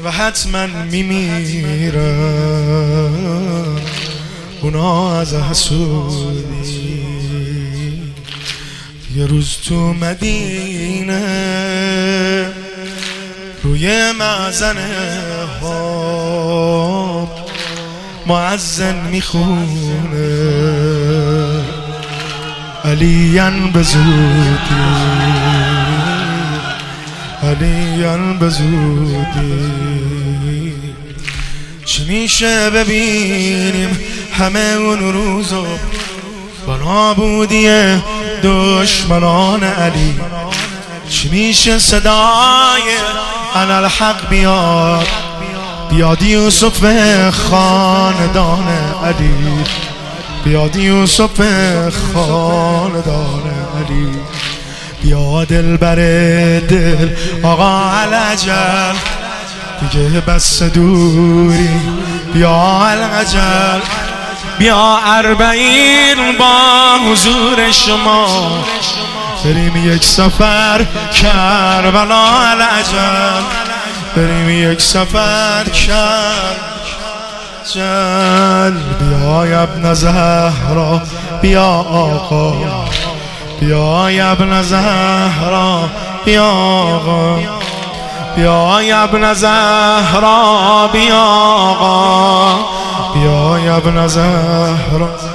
و حتما میمیرن اونا از حسودی. یه روز تو مدینه روی معزنه ها مؤذن میخونه علیان بزودی، علیان بزودی. چی میشه ببینیم همه اون روزو با نابودی دشمنان علی؟ چی میشه صدای انالحق بیاد یوسف خاندان علی، بیاد یوسف خاندان علی. بیا دل بر دل آقا العجل دیگه بس دوری، بیا العجل بیا 40 با حضور شما بریم یک سفر کربلا العجل، بریم یک سفر کربلا. بیا ابن زهرا بیا آقا، بیا ابن زهرا بیا آقا، بیا ابن زهرا بیا آقا، بیا ابن زهرا.